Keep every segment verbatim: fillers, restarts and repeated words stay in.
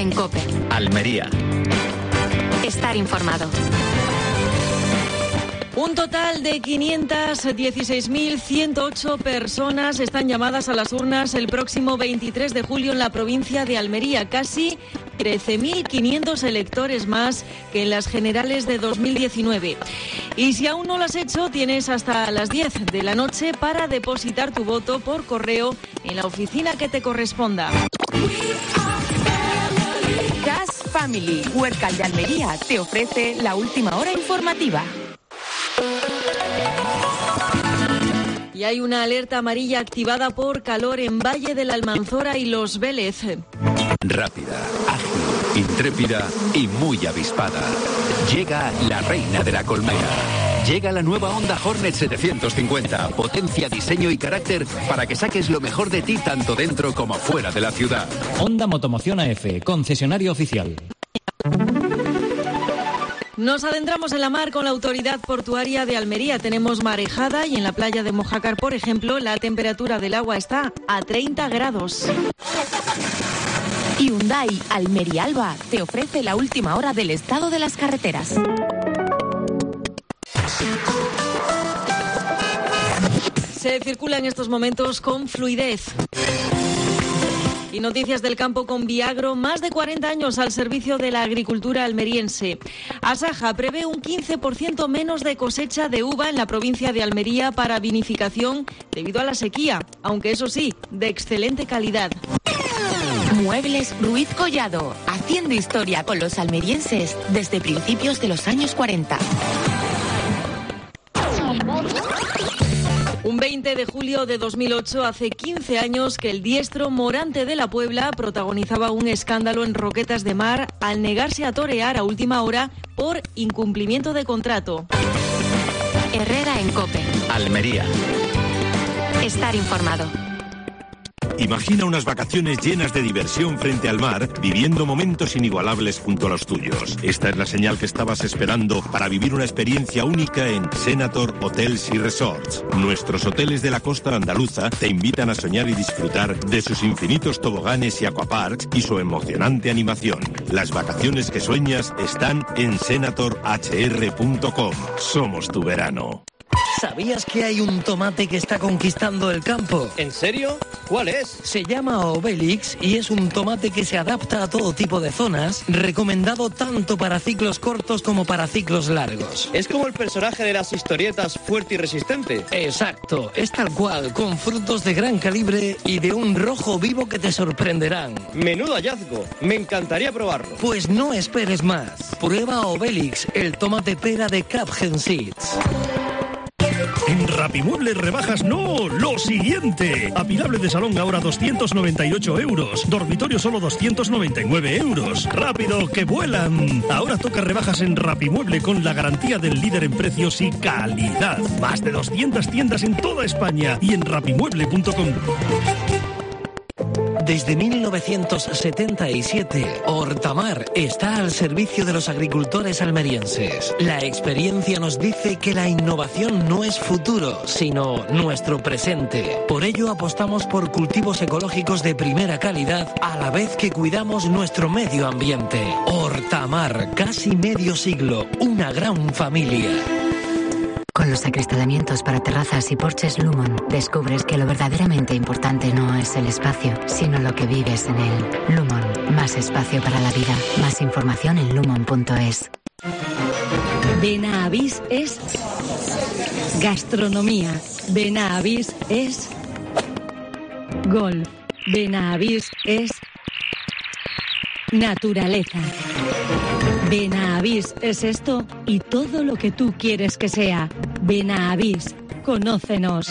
en COPE. Almería. Estar informado. Un total de quinientas dieciséis mil ciento ocho personas están llamadas a las urnas el próximo veintitrés de julio en la provincia de Almería. Casi trece mil quinientos electores más que en las generales de dos mil diecinueve. Y si aún no lo has hecho, tienes hasta las diez de la noche para depositar tu voto por correo en la oficina que te corresponda. Gas Family, Huércal de Almería, te ofrece la última hora informativa. Y hay una alerta amarilla activada por calor en Valle de la Almanzora y Los Vélez. Rápida, ágil, intrépida y muy avispada. Llega la reina de la colmena. Llega la nueva Honda Hornet setecientos cincuenta. Potencia, diseño y carácter para que saques lo mejor de ti tanto dentro como fuera de la ciudad. Honda Motomoción A F, concesionario oficial. Nos adentramos en la mar con la Autoridad Portuaria de Almería. Tenemos marejada y en la playa de Mojácar, por ejemplo, la temperatura del agua está a treinta grados. Hyundai Almería Alba te ofrece la última hora del estado de las carreteras. Se circula en estos momentos con fluidez. Y noticias del campo con Viagro, más de cuarenta años al servicio de la agricultura almeriense. Asaja prevé un quince por ciento menos de cosecha de uva en la provincia de Almería para vinificación debido a la sequía, aunque eso sí, de excelente calidad. Muebles Ruiz Collado, haciendo historia con los almerienses desde principios de los años cuarenta. Un veinte de julio de dos mil ocho, hace quince años que el diestro Morante de la Puebla protagonizaba un escándalo en Roquetas de Mar al negarse a torear a última hora por incumplimiento de contrato. Herrera en COPE. Almería. Estar informado. Imagina unas vacaciones llenas de diversión frente al mar, viviendo momentos inigualables junto a los tuyos. Esta es la señal que estabas esperando para vivir una experiencia única en Senator Hotels y Resorts. Nuestros hoteles de la costa andaluza te invitan a soñar y disfrutar de sus infinitos toboganes y aquaparks y su emocionante animación. Las vacaciones que sueñas están en senator h r punto com. Somos tu verano. ¿Sabías que hay un tomate que está conquistando el campo? ¿En serio? ¿Cuál es? Se llama Obelix y es un tomate que se adapta a todo tipo de zonas, recomendado tanto para ciclos cortos como para ciclos largos. Es como el personaje de las historietas, fuerte y resistente. Exacto, es tal cual, con frutos de gran calibre y de un rojo vivo que te sorprenderán. Menudo hallazgo, me encantaría probarlo. Pues no esperes más. Prueba Obelix, el tomate pera de Capgen Seeds. En Rapimuebles rebajas no, lo siguiente. Apilable de salón ahora doscientos noventa y ocho euros. Dormitorio solo doscientos noventa y nueve euros. ¡Rápido, que vuelan! Ahora toca rebajas en Rapimueble con la garantía del líder en precios y calidad. Más de doscientas tiendas en toda España y en rapimueble punto com. Desde mil novecientos setenta y siete, Hortamar está al servicio de los agricultores almerienses. La experiencia nos dice que la innovación no es futuro, sino nuestro presente. Por ello apostamos por cultivos ecológicos de primera calidad, a la vez que cuidamos nuestro medio ambiente. Hortamar, casi medio siglo, una gran familia. Con los acristalamientos para terrazas y porches Lumon, descubres que lo verdaderamente importante no es el espacio, sino lo que vives en él. Lumon, más espacio para la vida. Más información en lumon punto es. Benavís es gastronomía. Benavís es golf. Benavís es naturaleza. Benavís es esto y todo lo que tú quieres que sea. Benavís, conócenos.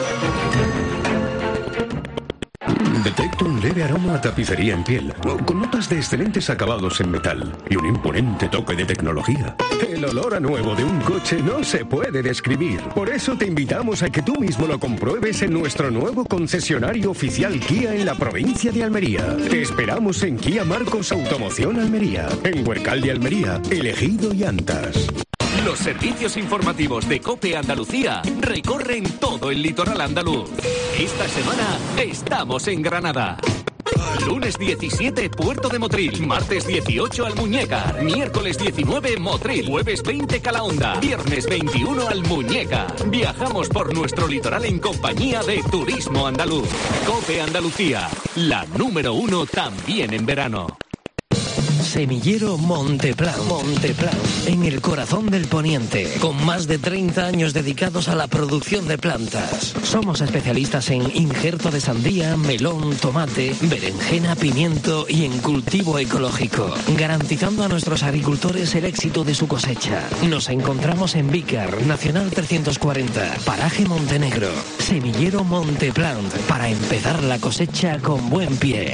Detecto un leve aroma a tapicería en piel, con notas de excelentes acabados en metal y un imponente toque de tecnología. El olor a nuevo de un coche no se puede describir. Por eso te invitamos a que tú mismo lo compruebes en nuestro nuevo concesionario oficial Kia en la provincia de Almería. Te esperamos en Kia Marcos Automoción Almería, en Huércal de Almería, Elegido y Antas. Los servicios informativos de COPE Andalucía recorren todo el litoral andaluz. Esta semana estamos en Granada. Lunes diecisiete, Puerto de Motril. Martes dieciocho, Almuñécar. Miércoles diecinueve, Motril. Jueves veinte, Calahonda. Viernes veintiuno, Almuñécar. Viajamos por nuestro litoral en compañía de Turismo Andaluz. COPE Andalucía, la número uno también en verano. Semillero Monteplant. Monteplant, en el corazón del poniente, con más de treinta años dedicados a la producción de plantas. Somos especialistas en injerto de sandía, melón, tomate, berenjena, pimiento y en cultivo ecológico, garantizando a nuestros agricultores el éxito de su cosecha. Nos encontramos en Vícar, Nacional trescientos cuarenta, Paraje Montenegro. Semillero Monteplant, para empezar la cosecha con buen pie.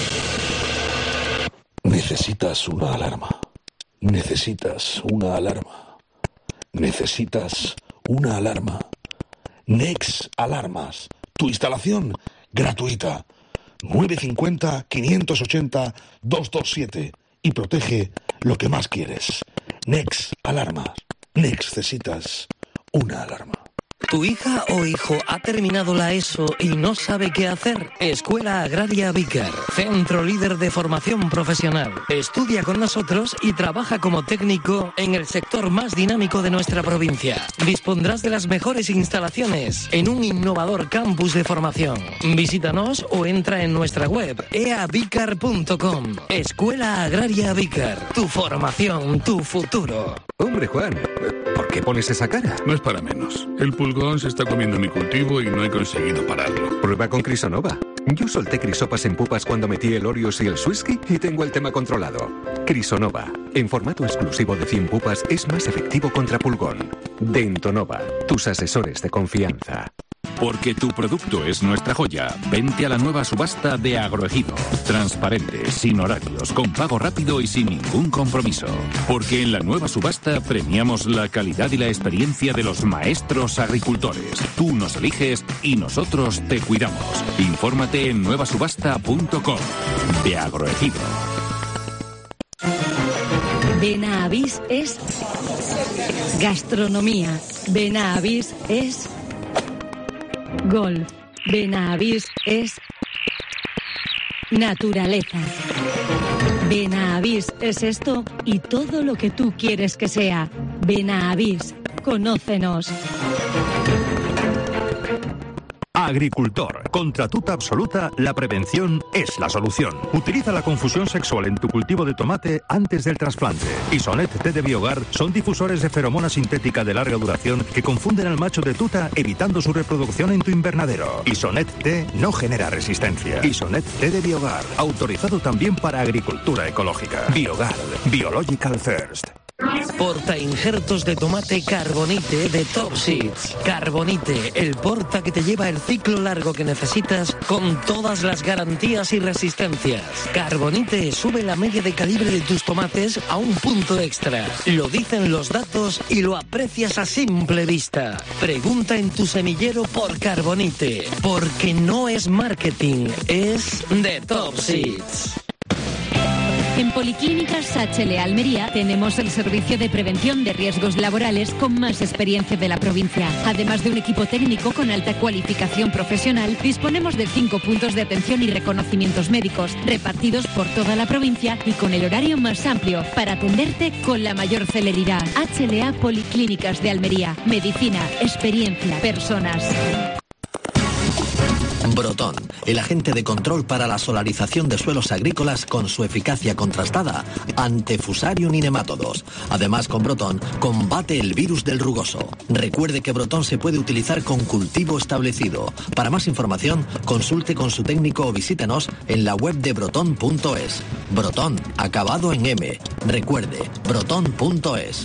Necesitas una alarma. Necesitas una alarma. Necesitas una alarma. Nex Alarmas. Tu instalación gratuita. nueve cinco cero, cinco ocho cero, dos dos siete. Y protege lo que más quieres. Nex Alarmas. Necesitas una alarma. ¿Tu hija o hijo ha terminado la ESO y no sabe qué hacer? Escuela Agraria Vícar, centro líder de formación profesional. Estudia con nosotros y trabaja como técnico en el sector más dinámico de nuestra provincia. Dispondrás de las mejores instalaciones en un innovador campus de formación. Visítanos o entra en nuestra web e a vícar punto com. Escuela Agraria Vícar, tu formación, tu futuro. Hombre, Juan, ¿por qué pones esa cara? No es para menos. El pulgón se está comiendo mi cultivo y no he conseguido pararlo. Prueba con Crisonova. Yo solté crisopas en pupas cuando metí el Orius y el Swisky y tengo el tema controlado. Crisonova, en formato exclusivo de cien pupas, es más efectivo contra pulgón. Dentonova, tus asesores de confianza. Porque tu producto es nuestra joya. Vente a la nueva subasta de Agroejido. Transparente, sin horarios, con pago rápido y sin ningún compromiso. Porque en la nueva subasta premiamos la calidad y la experiencia de los maestros agricultores. Tú nos eliges y nosotros te cuidamos. Infórmate en nueva subasta punto com. De Agroejido. Benavís es gastronomía. Benavís es golf. Benavís es naturaleza. Benavís es esto y todo lo que tú quieres que sea. Benavís, conócenos. Agricultor, contra tuta absoluta, la prevención es la solución. Utiliza la confusión sexual en tu cultivo de tomate antes del trasplante. Isonet T de Biogar son difusores de feromona sintética de larga duración que confunden al macho de tuta, evitando su reproducción en tu invernadero. Isonet T no genera resistencia. Isonet T de Biogar, autorizado también para agricultura ecológica. Biogar, Biological First. Porta injertos de tomate Carbonite de Top Seeds. Carbonite, el porta que te lleva el ciclo largo que necesitas con todas las garantías y resistencias. Carbonite sube la media de calibre de tus tomates a un punto extra. Lo dicen los datos y lo aprecias a simple vista. Pregunta en tu semillero por Carbonite, porque no es marketing, es de Top Seeds. En Policlínicas H L Almería tenemos el servicio de prevención de riesgos laborales con más experiencia de la provincia. Además de un equipo técnico con alta cualificación profesional, disponemos de cinco puntos de atención y reconocimientos médicos repartidos por toda la provincia y con el horario más amplio para atenderte con la mayor celeridad. H L A Policlínicas de Almería. Medicina, experiencia, personas. Brotón, el agente de control para la solarización de suelos agrícolas con su eficacia contrastada ante Fusarium y nemátodos. Además, con Brotón combate el virus del rugoso. Recuerde que Brotón se puede utilizar con cultivo establecido. Para más información, consulte con su técnico o visítenos en la web de brotón punto es. Brotón, acabado en M. Recuerde, brotón punto es.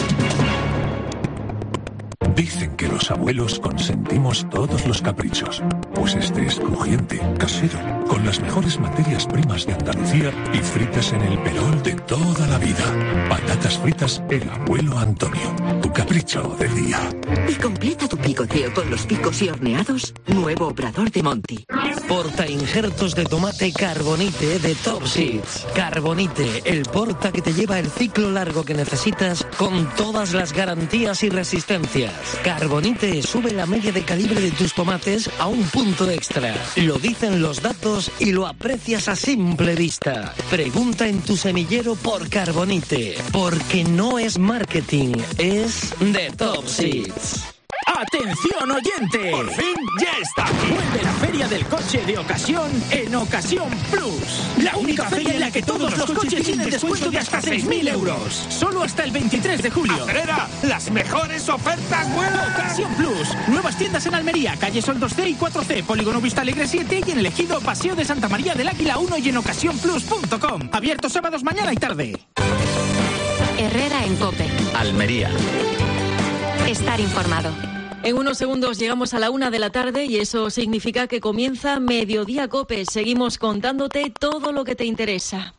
Dicen que los abuelos consentimos todos los caprichos. Pues este es crujiente, casero, con las mejores materias primas de Andalucía y fritas en el perol de toda la vida. Patatas fritas El Abuelo Antonio. Tu capricho del día. Y completa tu picoteo con los picos y horneados. Nuevo Obrador de Monti. Porta injertos de tomate Carbonite de Top Seeds. Carbonite, el porta que te lleva el ciclo largo que necesitas con todas las garantías y resistencias. Carbonite sube la media de calibre de tus tomates a un punto extra. Lo dicen los datos y lo aprecias a simple vista. Pregunta en tu semillero por Carbonite, porque no es marketing, es de Top Seeds. ¡Atención, oyente! ¡Por fin ya está aquí! Vuelve la Feria del Coche de Ocasión en Ocasión Plus. La única feria en la que todos los coches tienen descuento de hasta seis mil euros. Solo hasta el veintitrés de julio. ¡Acelera! ¡Las mejores ofertas vuelan! Ocasión Plus. Nuevas tiendas en Almería, calle Sol dos C y cuatro C, Polígono Vista Alegre siete y en el Ejido Paseo de Santa María del Águila uno y en ocasión plus punto com. Abierto sábados mañana y tarde. Herrera en COPE. Almería. Estar informado. En unos segundos llegamos a la una de la tarde y eso significa que comienza Mediodía COPE. Seguimos contándote todo lo que te interesa.